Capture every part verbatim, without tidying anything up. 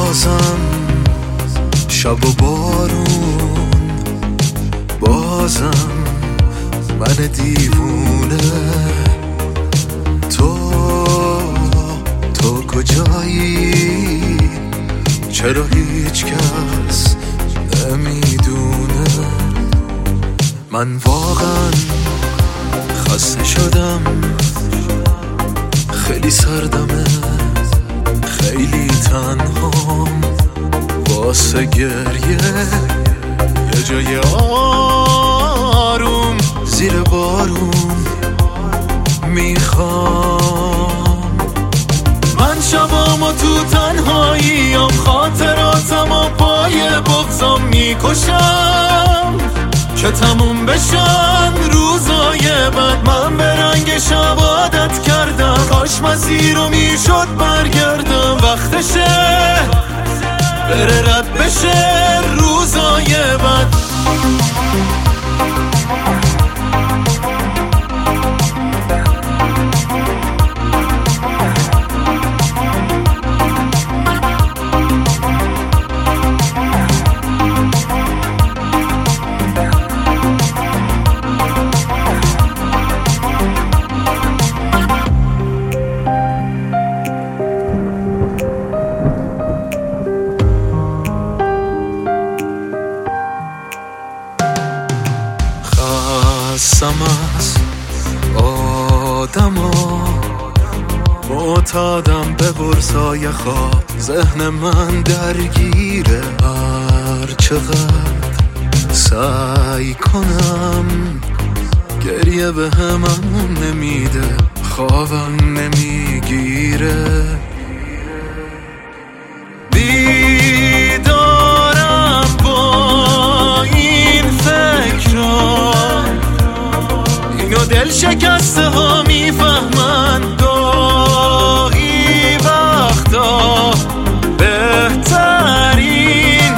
بازم شب و بارون، بازم من دیوونه. تو تو کجایی؟ چرا هیچ کس نمیدونه؟ من واقعا خسته شدم، خیلی سردمه، خیلی تنهام، واسه گریه یه جای آروم زیر بارون میخوام. من شبامو تو تنهاییم، خاطراتمو پای بغضم میکشم که تموم بشن روزای بد. من به رنگ شب عادت کردم، کاش مسیر رو میشد برگردم. وقتشه بره رد بشه روزای بد. خستم از آدما، معتادم به برسای خواب. ذهن من درگیره، هر چقدر سعی کنم گریه به همم نمیده، خوابم نمیگیره. بیدارم با این فکرها، اینو دل شکسته ها میفهمن. گاهی وقتا بهترین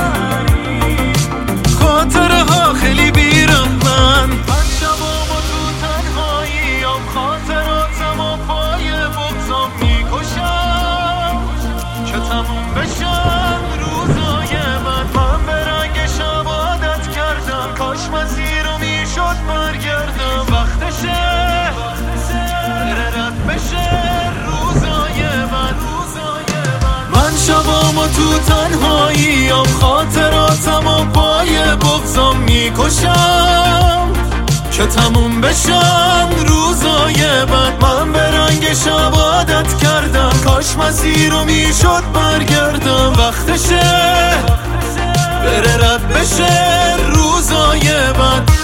خاطره ها خیلی بیرحمن. من شبامو تو تنهاییم، خاطراتمو پای بغضم میکشم که تموم بشن روزای من. من به رنگ شب عادت کردم، کاش مسیر رو میشد برگردم. وقتشه بره رد بشه روزای من. من شبامو تو تنهاییم، خاطراتمو پای بغضم میکشم که تموم بشن روزای بد. من به رنگ شب عادت کردم، کاش مسیر رو میشد برگردم. وقتشه بره رد بشه روزای بد.